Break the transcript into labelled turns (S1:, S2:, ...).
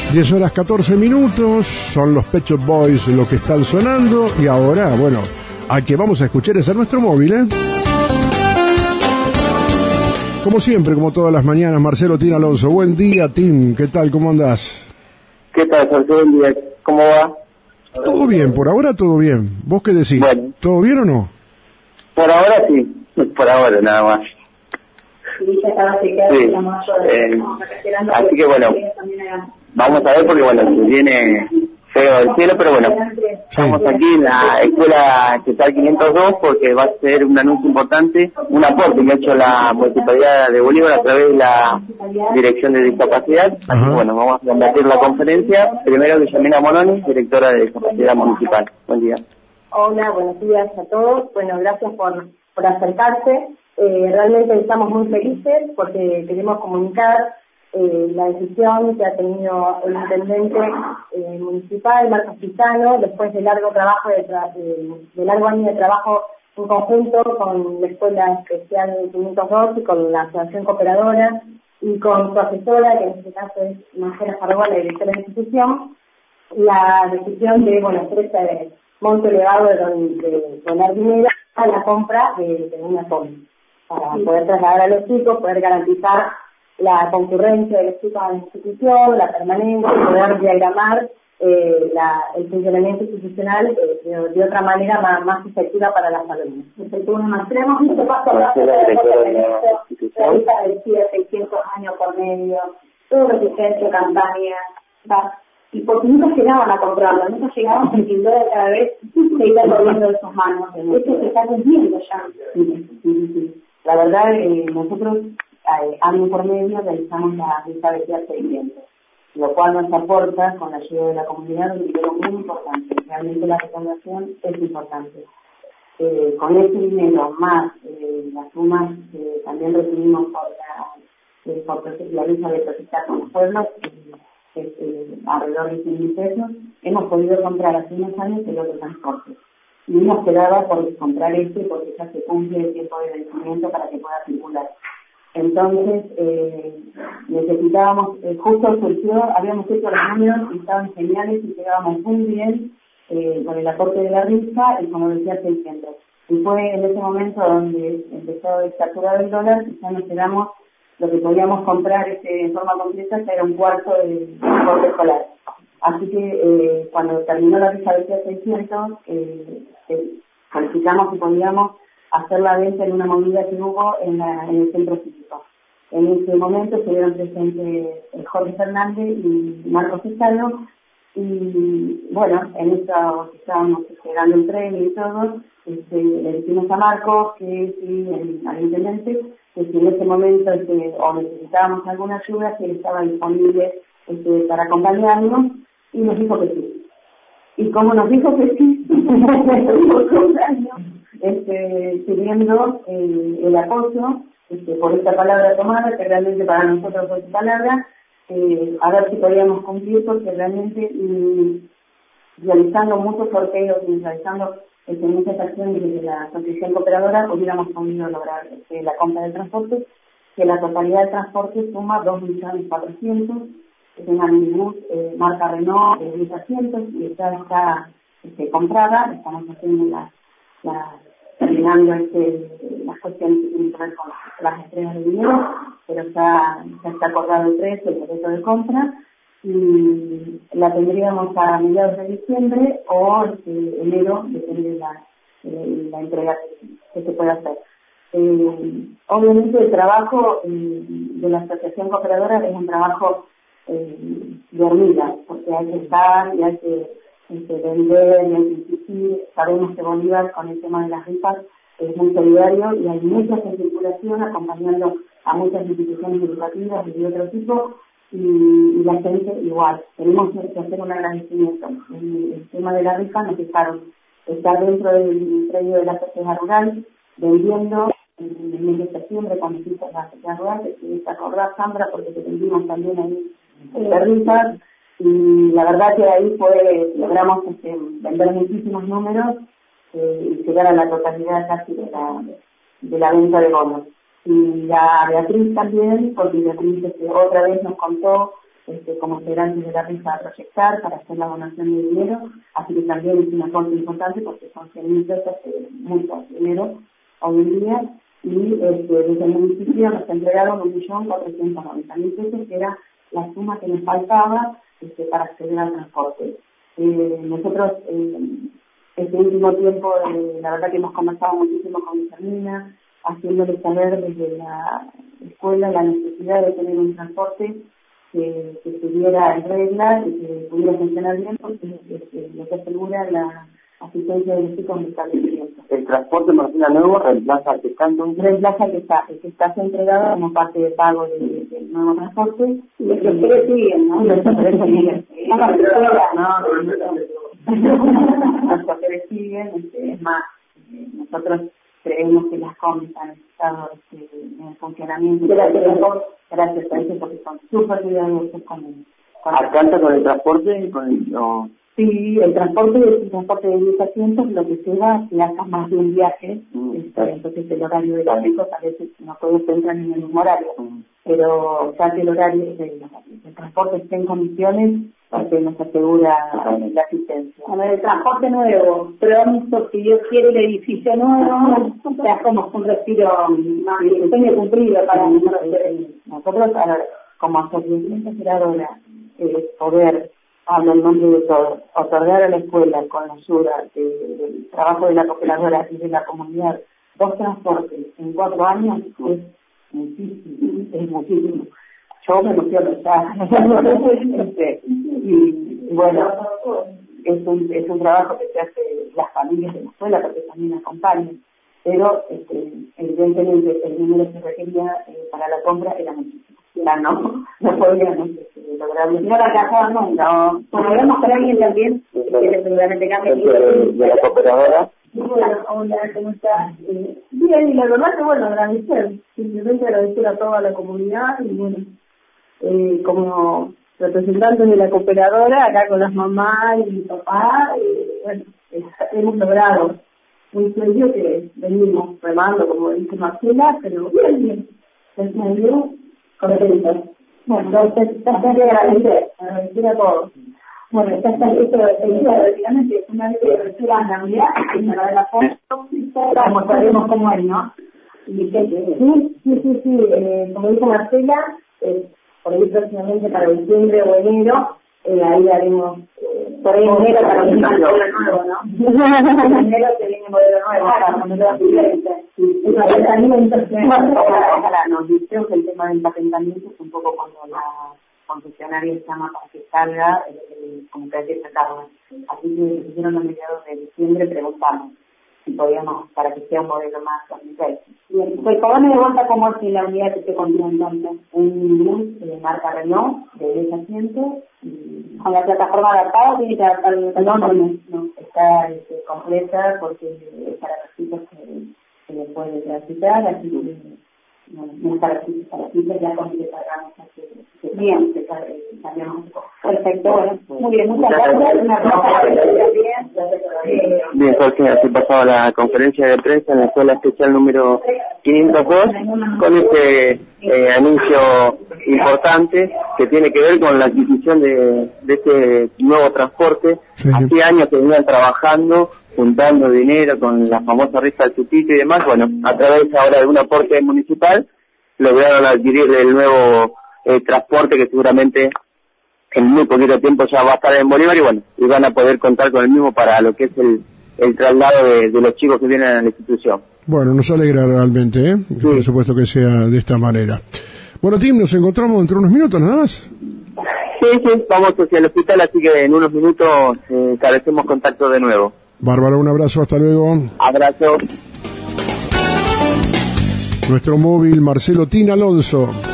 S1: 10 horas 14 minutos, son los Pet Shop Boys los que están sonando. Y ahora, bueno, al que vamos a escuchar es a nuestro móvil, ¿eh? Como siempre, como todas las mañanas, Marcelo Tim Alonso. Buen día, Tim. ¿Qué tal? ¿Cómo andás?
S2: ¿Qué tal, Jorge? Buen día. ¿Cómo va?
S1: Todo bien, por ahora todo bien. ¿Vos qué decís?
S2: Bueno.
S1: ¿Todo bien o no?
S2: Por ahora sí, por ahora nada más. Sí. Así que bueno, vamos a ver porque bueno, se viene feo del cielo, pero bueno, estamos aquí en la escuela estatal 502 porque va a ser un anuncio importante, un aporte que ha hecho la Municipalidad de Bolívar a través de la Dirección de Discapacidad. Así que bueno, vamos a compartir la conferencia. Primero Guillermina Moroni, directora de Discapacidad Municipal. Buen día.
S3: Hola, buenos días a todos. Bueno, gracias por acercarse. Realmente estamos muy felices porque queremos comunicar la decisión que ha tenido el intendente municipal, Marcos Pizano, después de largo año de trabajo en conjunto con la Escuela Especial 502 y con la Asociación Cooperadora y con su asesora, que en este caso es Marcela Farroa, la directora de la institución, la decisión de, hacer ese monto elevado de donar dinero a la compra de una zona, para poder trasladar a los chicos, poder garantizar la concurrencia de los chicos a la institución, la permanencia, poder diagramar el funcionamiento institucional de otra manera más efectiva para las alumnas. Hemos visto paso a paso la tarifa del CIE 600 años por medio, todo resistencia, campaña, y porque nunca llegaban a comprarlo, nunca llegaban porque el dólar cada vez se iba corriendo de sus manos. Esto se está cumpliendo ya. Sí. La verdad, nosotros año por medio realizamos la lista de seguimiento, lo cual nos aporta, con la ayuda de la comunidad, un dinero muy importante. Realmente la recaudación es importante. Con este dinero más las sumas que también recibimos por la lista de protestar con los pueblos, alrededor de 100.000 pesos, hemos podido comprar hace unos años el otro transporte. Y nos quedaba por comprar porque ya se cumple el tiempo de vencimiento para que pueda circular. Entonces, necesitábamos, justo surgió, habíamos hecho los números y estaban geniales y quedábamos muy bien con el aporte de la rifa y como decía 600. Y fue en ese momento donde empezó a saturar el dólar y ya nos quedamos, lo que podíamos comprar en forma completa ya era un cuarto del transporte escolar. Así que cuando terminó la rifa de 600, calificamos y podíamos hacer la venta en una movida que hubo en el centro físico. En ese momento estuvieron presentes Jorge Fernández y Marcos Pizano, y bueno, en eso estábamos llegando el tren y todo, le dijimos a Marcos que sí, al intendente, que si en ese momento o necesitábamos alguna ayuda, que él estaba disponible para acompañarnos, y nos dijo que sí. Y como nos dijo que sí, estuvimos 2 años pidiendo el apoyo por esta palabra tomada, que realmente para nosotros fue su palabra, a ver si podíamos cumplir, porque realmente realizando muchos sorteos y realizando muchas acciones desde la Asociación Cooperadora, hubiéramos podido lograr la compra del transporte, que la totalidad del transporte suma 2.400.000, es una minibús marca Renault de 10 asientos y está comprada. Estamos haciendo terminando las cuestiones que tienen que ver con las entregas de dinero, pero ya está acordado el precio, el boleto de compra, y la tendríamos a mediados de diciembre o enero, depende de la entrega que se pueda hacer. Obviamente el trabajo de la Asociación Cooperadora es un trabajo de hormiga, porque hay que estar y hay que vender y hay que insistir. Sabemos que Bolívar con el tema de las rifas es muy solidario y hay mucha circulación acompañando a muchas instituciones educativas y de otro tipo, y la gente igual. Tenemos que hacer un agradecimiento. El tema de la rifa nos dejaron estar dentro del predio de la sociedad rural vendiendo en el mes de septiembre cuando se hizo la sociedad rural, que se acordó Sandra porque te vendimos también ahí rifas, y la verdad que ahí logramos vender muchísimos números y llegar a la totalidad casi de la venta de bonos. Y a Beatriz también, porque Beatriz otra vez nos contó como integrantes de la rifa a proyectar para hacer la donación de dinero, así que también es un aporte importante porque son 100.000 pesos, mucho dinero hoy en día, y desde el municipio nos entregaron 1.490.000 pesos, que era la suma que nos faltaba para acceder al transporte. Nosotros, este último tiempo, la verdad que hemos conversado muchísimo con Guillermina, haciéndole saber desde la escuela la necesidad de tener un transporte que estuviera en regla y que pudiera funcionar bien, porque lo que asegura la asistencia de los chicos en el establecimiento.
S2: ¿El transporte Marcela nuevo reemplaza al que está entonces?
S3: Reemplaza al que está, el que está entregado como parte de pago del nuevo transporte, y los choferes siguen, ¿no? Los choferes siguen. Los choferes siguen, es más, nosotros creemos que las combis han estado en el funcionamiento gracias a eso, porque son súper cuidadosos con
S2: ¿Alcanza con el transporte? No.
S3: Sí, el transporte es un transporte de 10 asientos, lo que se da si hagas más de un viaje, entonces el horario de los chicos a veces no puedes entrar en el mismo horario, pero ya que el horario del transporte esté en condiciones, porque nos asegura la asistencia.
S4: A ver, el transporte nuevo, pronto, si Dios quiere, el edificio nuevo, ya como un respiro más sueño cumplido para nosotros.
S3: Nosotros, como asociación generadora, poder, hablo en nombre de todos, otorgar a la escuela, con la ayuda del trabajo de la cooperadora y de la comunidad, 2 transportes en 4 años, es muchísimo. Yo me emociono ya. Y bueno, es un trabajo que se hace las familias de la escuela, porque también acompañan, pero evidentemente el número que requería para la compra era muchísimo. Ya no podíamos lograrlo. No la alcanzábamos, no.
S4: Bueno, hablamos con alguien también, que seguramente cambia.
S2: ¿De la cooperadora?
S4: Bueno, hola, ¿cómo estás? Bien, y la verdad que bueno, agradecer, simplemente agradecer a toda la comunidad, y bueno, como representantes de la cooperadora, acá con las mamás y mi papá, bueno, hemos logrado un sueño que venimos remando, como dice Marcela, pero bien, gracias a Dios, contentos. Bueno, entonces, agradecer a todos. Bueno, esto prácticamente una vez que reciba la Navidad, y me da la foto, mostraremos cómo es, ¿no? Sí, como dice Marcela, por ahí próximamente para diciembre o enero, ahí haremos, por ahí enero para el modelo nuevo, ¿no? En enero se viene el modelo nuevo,
S3: nos dijeron que el tema del patentamiento es un poco cuando la concesionaria llama para que salga, como que hay que sacarla. Así que nos hicieron a mediados de diciembre, preguntamos si podíamos, para que sea un modelo más 2006.
S4: Bien, pues póngame de vuelta cómo es la unidad que se contiene entonces.
S3: Un bus de marca Renault, de 10 asientos,
S4: con la plataforma adaptada, tiene que adaptar el
S3: no, está completa porque es para los chicos que le puede transitar, así que no es para chicos, ya con el que pagamos
S4: bien,
S3: cambiamos un poco.
S4: Perfecto, bueno, muy bien, muchas gracias.
S2: Bien, Jorge, así pasaba la conferencia de prensa en la escuela especial número 502 con este anuncio importante que tiene que ver con la adquisición de este nuevo transporte. Hace años que venían trabajando, juntando dinero con la famosa rifa del Tutito y demás. Bueno, a través ahora de un aporte municipal lograron adquirir el nuevo transporte que seguramente en muy poquito tiempo ya va a estar en Bolívar y bueno, y van a poder contar con el mismo para lo que es el traslado de los chicos que vienen a la institución.
S1: Bueno, nos alegra realmente, sí. Por supuesto que sea de esta manera. Bueno, Tim, nos encontramos dentro de unos minutos nada más.
S2: Sí, vamos hacia el hospital, así que en unos minutos establecemos contacto de nuevo.
S1: Bárbara, un abrazo, hasta luego.
S2: Abrazo.
S1: Nuestro móvil, Marcelo Tin Alonso.